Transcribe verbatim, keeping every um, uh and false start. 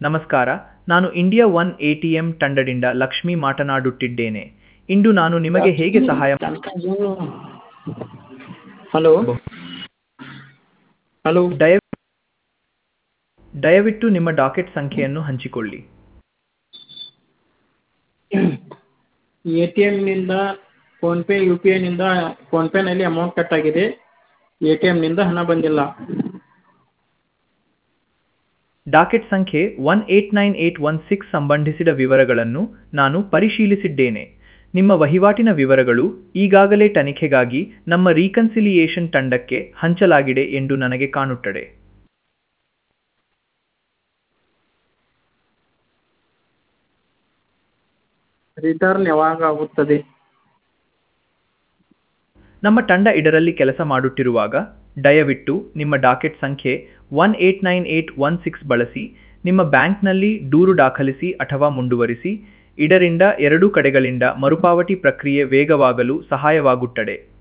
ನಮಸ್ಕಾರ, ನಾನು India one ATM ತಂಡದಿಂದ ಲಕ್ಷ್ಮಿ ಮಾತನಾಡುತ್ತಿದ್ದೇನೆ. ಇಂದು ನಾನು ನಿಮಗೆ ಹೇಗೆ ಸಹಾಯ ಹಲೋ ಹಲೋ ದಯ ದಯವಿಟ್ಟು ನಿಮ್ಮ ಡಾಕೆಟ್ ಸಂಖ್ಯೆಯನ್ನು ಹಂಚಿಕೊಳ್ಳಿ. ಎ ಟಿ ಎಮ್ನಿಂದ ಫೋನ್ಪೇ ಯು ಪಿ ಐನಿಂದ ಫೋನ್ಪೇನಲ್ಲಿ ಅಮೌಂಟ್ ಕಟ್ ಆಗಿದೆ. ಎ ಟಿ ಎಮ್ನಿಂದ ಹಣ ಬಂದಿಲ್ಲ. ಡಾಕೆಟ್ ಸಂಖ್ಯೆ one eight nine eight one six ಸಂಬಂಧಿಸಿದ ವಿವರಗಳನ್ನು ನಾನು ಪರಿಶೀಲಿಸಿದ್ದೇನೆ. ನಿಮ್ಮ ವಹಿವಾಟಿನ ವಿವರಗಳು ಈಗಾಗಲೇ ತನಿಖೆಗಾಗಿ ನಮ್ಮ ರೀಕನ್ಸಿಲಿಯೇಷನ್ ತಂಡಕ್ಕೆ ಹಂಚಲಾಗಿದೆ ಎಂದು ನನಗೆ ಕಾಣುತ್ತದೆ. ರಿಟರ್ನ್ ಯಾವಾಗ ಆಗುತ್ತದೆ? ನಮ್ಮ ತಂಡ ಇದರಲ್ಲಿ ಕೆಲಸ ಮಾಡುತ್ತಿರುವಾಗ ದಯವಿಟ್ಟು ನಿಮ್ಮ ಡಾಕೆಟ್ ಸಂಖ್ಯೆ one eight nine eight one six ಬಳಸಿ ನಿಮ್ಮ ಬ್ಯಾಂಕ್ನಲ್ಲಿ ದೂರು ದಾಖಲಿಸಿ ಅಥವಾ ಮುಂದುವರಿಸಿ. ಇದರಿಂದ ಎರಡೂ ಕಡೆಗಳಿಂದ ಮರುಪಾವತಿ ಪ್ರಕ್ರಿಯೆ ವೇಗವಾಗಲು ಸಹಾಯವಾಗುತ್ತದೆ.